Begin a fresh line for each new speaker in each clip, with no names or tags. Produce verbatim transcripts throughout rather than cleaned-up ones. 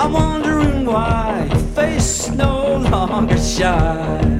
I'm wondering why your face no longer shines.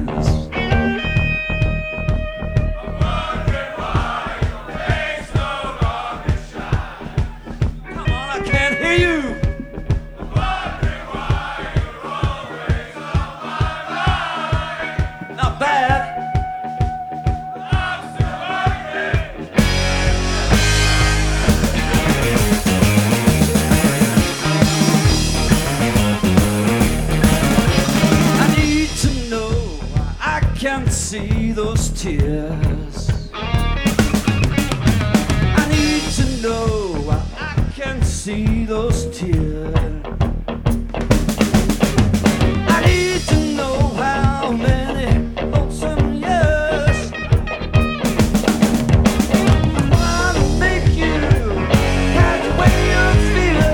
See those tears. I need to know why I can't see those tears. I need to know how many lonesome years what make you have the way you feel.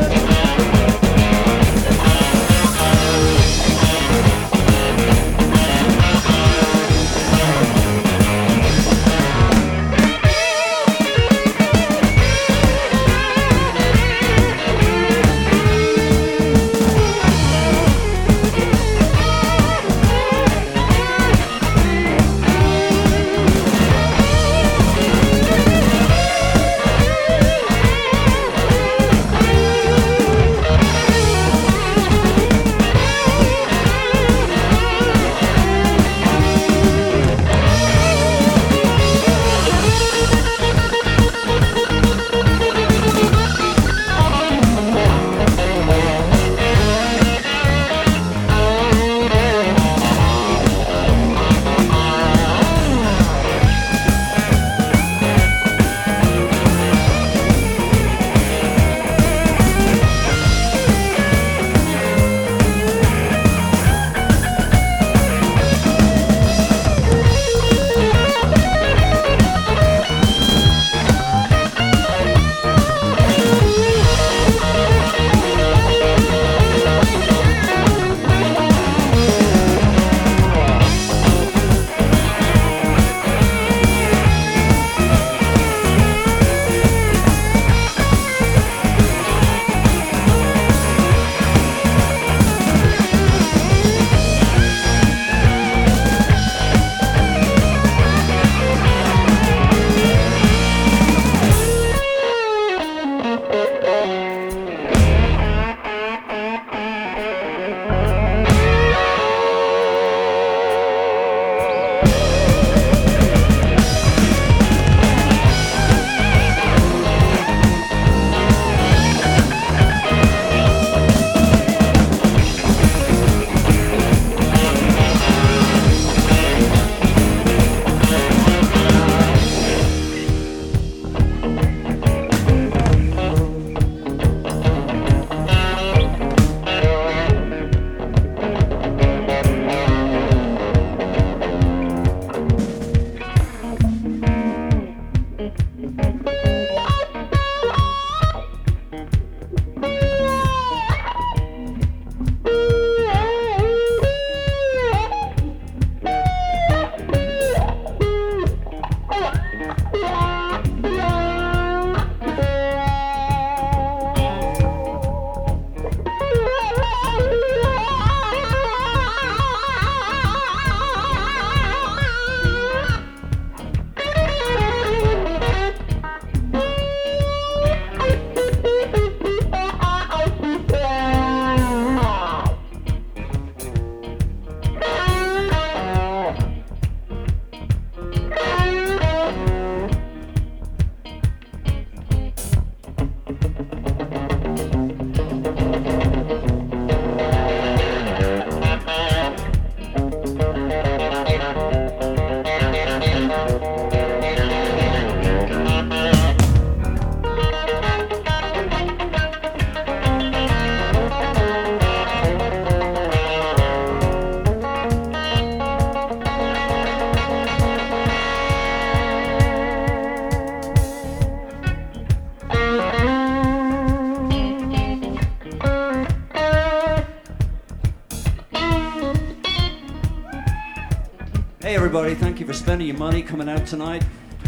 Hey everybody, thank you for spending your money coming out tonight.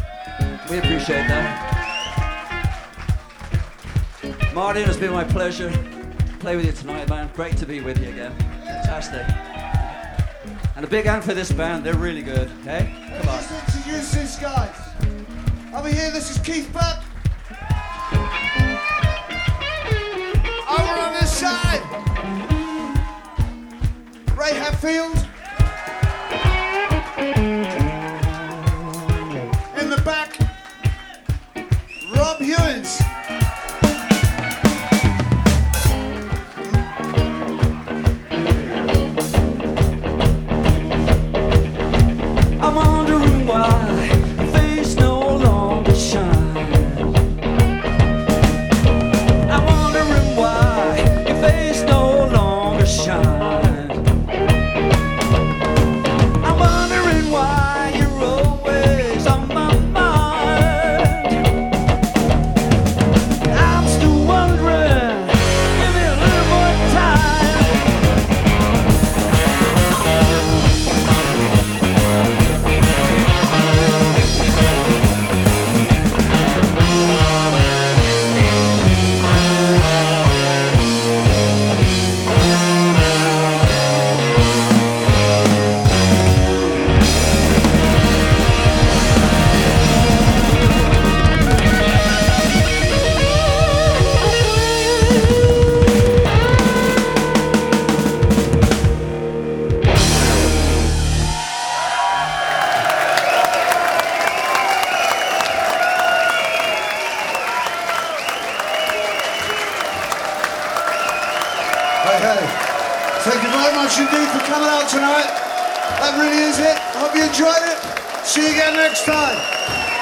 We appreciate that. Martin, it's been my pleasure play with you tonight, man. Great to be with you again. Fantastic. And a big hand for this band. They're really good, okay? Come on.
Let's introduce these guys. Over here, this is Keith Buck. Over on this side, Ray Hatfield. In the back, Rob Hewins.
I'm wondering why your face no longer shines. I'm wondering why your face no longer shines. I'm wondering why you're always on my mind. I'm still wondering, give me a little more time.
Okay. Thank you very much indeed for coming out tonight. That really is it. I hope you enjoyed it. See you again next time.